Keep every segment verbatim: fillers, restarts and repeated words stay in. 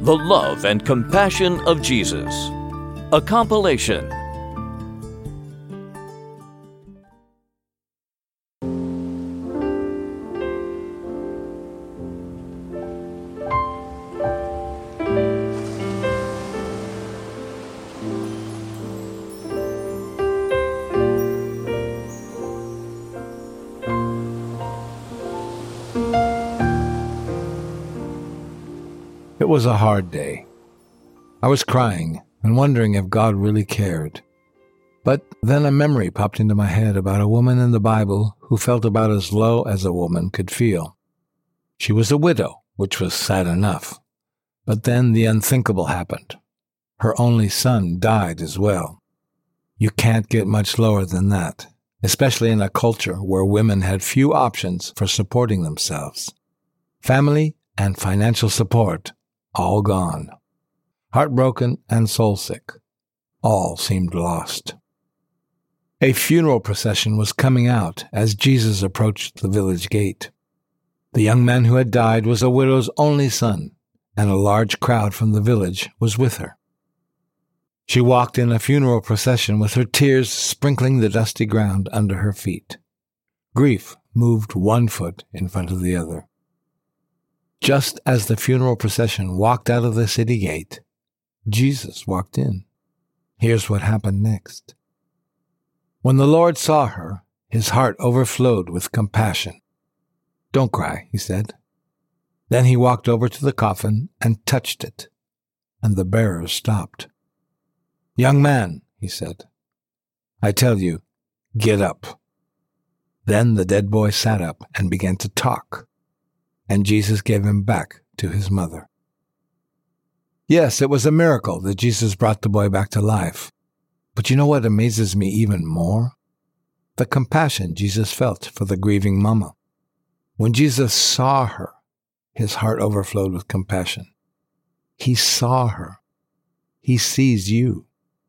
The Love and Compassion of Jesus, a compilation. It was a hard day. I was crying and wondering if God really cared. But then a memory popped into my head about a woman in the Bible who felt about as low as a woman could feel. She was a widow, which was sad enough. But then the unthinkable happened. Her only son died as well. You can't get much lower than that, especially in a culture where women had few options for supporting themselves. Family and financial support all gone. Heartbroken and soulsick. All seemed lost. A funeral procession was coming out as Jesus approached the village gate. The young man who had died was a widow's only son, and a large crowd from the village was with her. She walked in a funeral procession with her tears sprinkling the dusty ground under her feet. Grief moved one foot in front of the other. Just as the funeral procession walked out of the city gate, Jesus walked in. Here's what happened next. When the Lord saw her, his heart overflowed with compassion. "Don't cry," he said. Then he walked over to the coffin and touched it, and the bearers stopped. "Young man," he said, "I tell you, get up." Then the dead boy sat up and began to talk, and Jesus gave him back to his mother. Yes, it was a miracle that Jesus brought the boy back to life. But you know what amazes me even more? The compassion Jesus felt for the grieving mama. When Jesus saw her, his heart overflowed with compassion. He saw her. He sees you.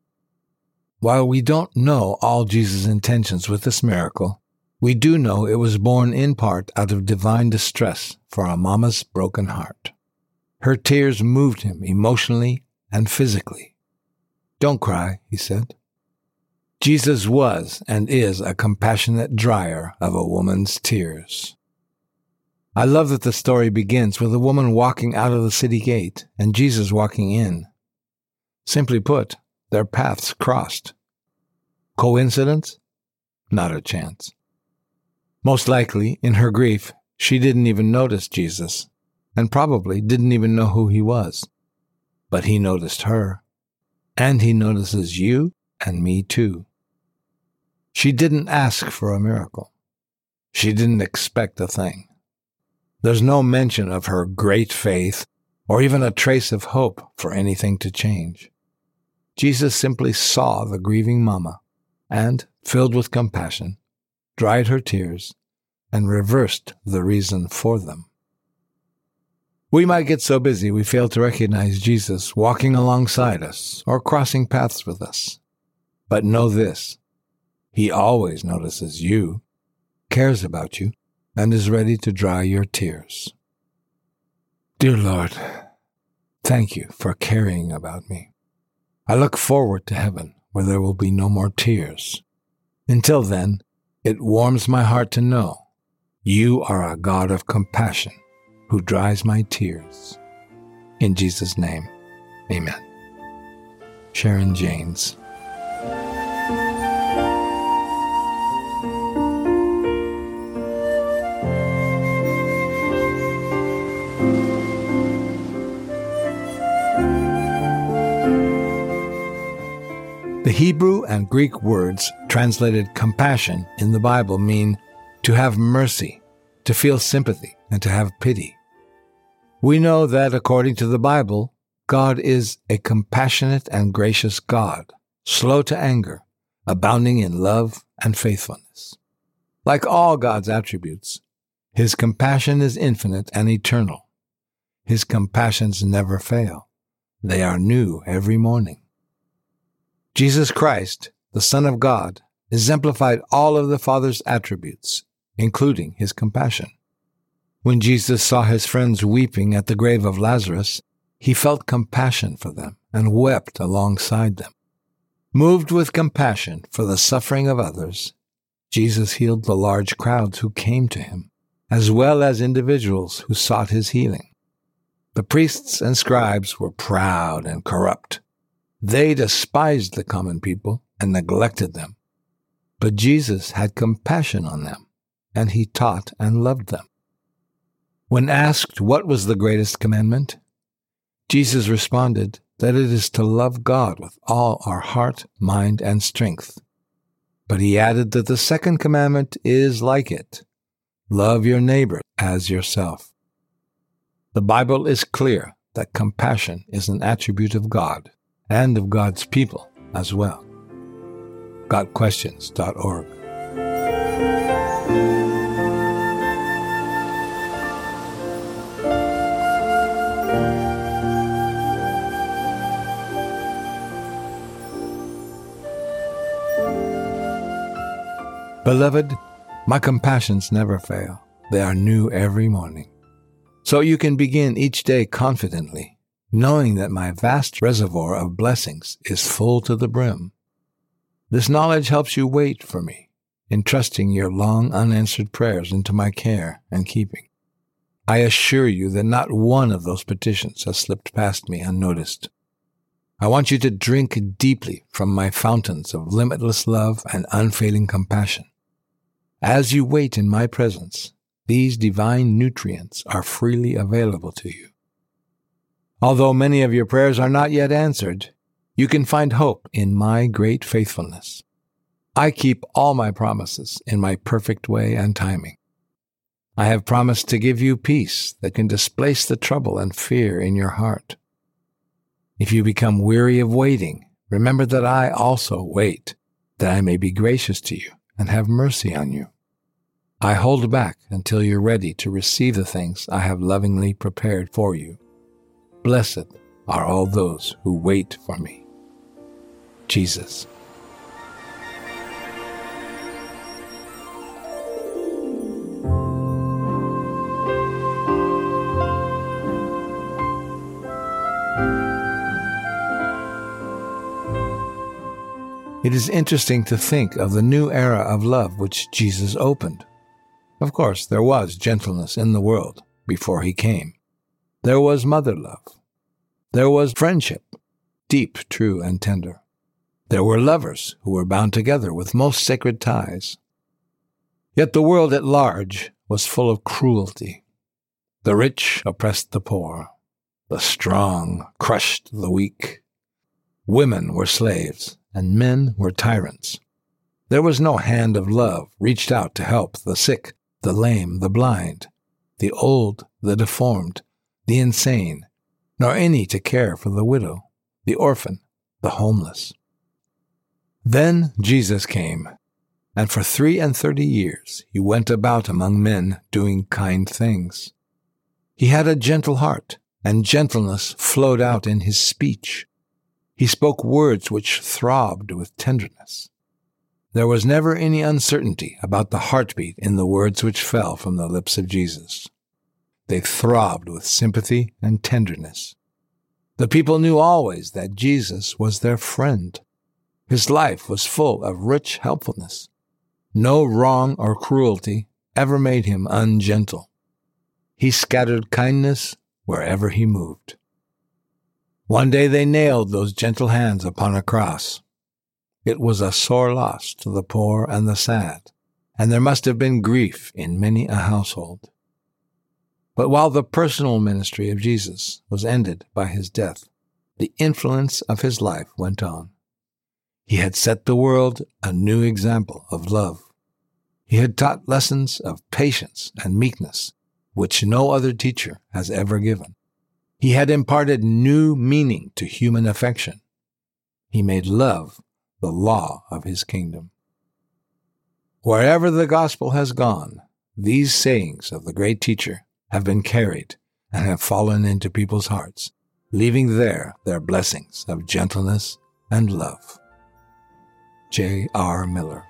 While we don't know all Jesus' intentions with this miracle, we do know it was born in part out of divine distress for a mama's broken heart. Her tears moved him emotionally and physically. "Don't cry," he said. Jesus was and is a compassionate dryer of a woman's tears. I love that the story begins with a woman walking out of the city gate and Jesus walking in. Simply put, their paths crossed. Coincidence? Not a chance. Most likely, in her grief, she didn't even notice Jesus, and probably didn't even know who he was. But he noticed her, and he notices you and me too. She didn't ask for a miracle. She didn't expect a thing. There's no mention of her great faith or even a trace of hope for anything to change. Jesus simply saw the grieving mama and, filled with compassion, dried her tears, and reversed the reason for them. We might get so busy we fail to recognize Jesus walking alongside us or crossing paths with us. But know this, he always notices you, cares about you, and is ready to dry your tears. Dear Lord, thank you for caring about me. I look forward to heaven where there will be no more tears. Until then, it warms my heart to know you are a God of compassion who dries my tears. In Jesus' name, amen. Sharon James. The Hebrew and Greek words translated compassion in the Bible mean to have mercy, to feel sympathy, and to have pity. We know that according to the Bible, God is a compassionate and gracious God, slow to anger, abounding in love and faithfulness. Like all God's attributes, his compassion is infinite and eternal. His compassions never fail. They are new every morning. Jesus Christ, the Son of God, exemplified all of the Father's attributes, including his compassion. When Jesus saw his friends weeping at the grave of Lazarus, He felt compassion for them and wept alongside them. Moved with compassion for the suffering of others, Jesus healed the large crowds who came to him, as well as individuals who sought his healing. The priests and scribes were proud and corrupt. They despised the common people and neglected them. But Jesus had compassion on them, and he taught and loved them. When asked what was the greatest commandment, Jesus responded that it is to love God with all our heart, mind, and strength. But he added that the second commandment is like it: love your neighbor as yourself. The Bible is clear that compassion is an attribute of God and of God's people as well. got questions dot org. Beloved, my compassions never fail. They are new every morning. So you can begin each day confidently, knowing that my vast reservoir of blessings is full to the brim. This knowledge helps you wait for me, entrusting your long unanswered prayers into my care and keeping. I assure you that not one of those petitions has slipped past me unnoticed. I want you to drink deeply from my fountains of limitless love and unfailing compassion. As you wait in my presence, these divine nutrients are freely available to you. Although many of your prayers are not yet answered, you can find hope in my great faithfulness. I keep all my promises in my perfect way and timing. I have promised to give you peace that can displace the trouble and fear in your heart. If you become weary of waiting, remember that I also wait, that I may be gracious to you and have mercy on you. I hold back until you're ready to receive the things I have lovingly prepared for you. Blessed are all those who wait for me. Jesus. It is interesting to think of the new era of love which Jesus opened. Of course, there was gentleness in the world before he came. There was mother love. There was friendship, deep, true, and tender. There were lovers who were bound together with most sacred ties. Yet the world at large was full of cruelty. The rich oppressed the poor. The strong crushed the weak. Women were slaves, and men were tyrants. There was no hand of love reached out to help the sick, the lame, the blind, the old, the deformed, the insane, nor any to care for the widow, the orphan, the homeless. Then Jesus came, and for three and thirty years he went about among men doing kind things. He had a gentle heart, and gentleness flowed out in his speech. He spoke words which throbbed with tenderness. There was never any uncertainty about the heartbeat in the words which fell from the lips of Jesus. They throbbed with sympathy and tenderness. The people knew always that Jesus was their friend. His life was full of rich helpfulness. No wrong or cruelty ever made him ungentle. He scattered kindness wherever he moved. One day they nailed those gentle hands upon a cross. It was a sore loss to the poor and the sad, and there must have been grief in many a household. But while the personal ministry of Jesus was ended by his death, the influence of his life went on. He had set the world a new example of love. He had taught lessons of patience and meekness, which no other teacher has ever given. He had imparted new meaning to human affection. He made love the law of his kingdom. Wherever the gospel has gone, these sayings of the great teacher have been carried and have fallen into people's hearts, leaving there their blessings of gentleness and love. J R Miller.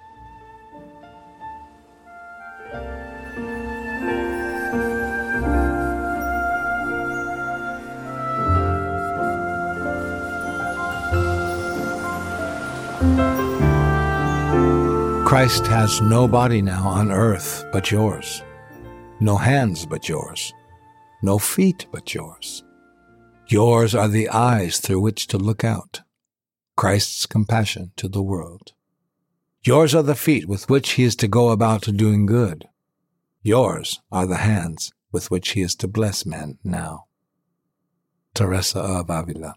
Christ has no body now on earth but yours, no hands but yours, no feet but yours. Yours are the eyes through which to look out, Christ's compassion to the world. Yours are the feet with which he is to go about doing good. Yours are the hands with which he is to bless men now. Teresa of Avila.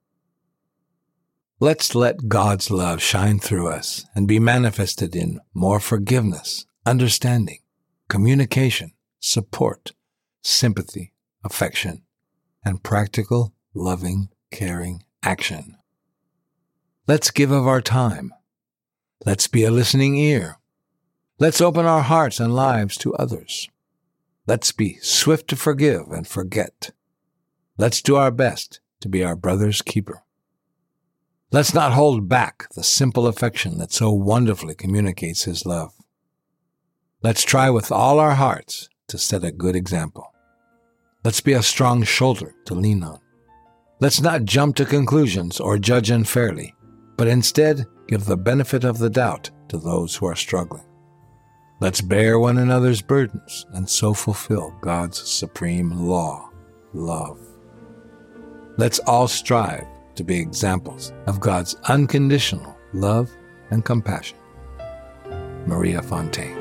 Let's let God's love shine through us and be manifested in more forgiveness, understanding, communication, support, sympathy, affection, and practical, loving, caring action. Let's give of our time. Let's be a listening ear. Let's open our hearts and lives to others. Let's be swift to forgive and forget. Let's do our best to be our brother's keeper. Let's not hold back the simple affection that so wonderfully communicates his love. Let's try with all our hearts to set a good example. Let's be a strong shoulder to lean on. Let's not jump to conclusions or judge unfairly, but instead give the benefit of the doubt to those who are struggling. Let's bear one another's burdens and so fulfill God's supreme law, love. Let's all strive to be examples of God's unconditional love and compassion. Maria Fontaine.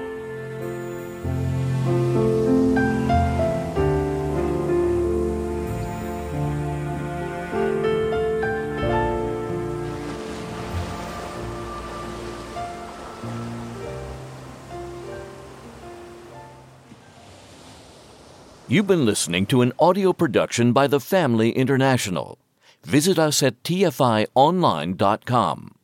You've been listening to an audio production by the Family International. Visit us at T F I online dot com.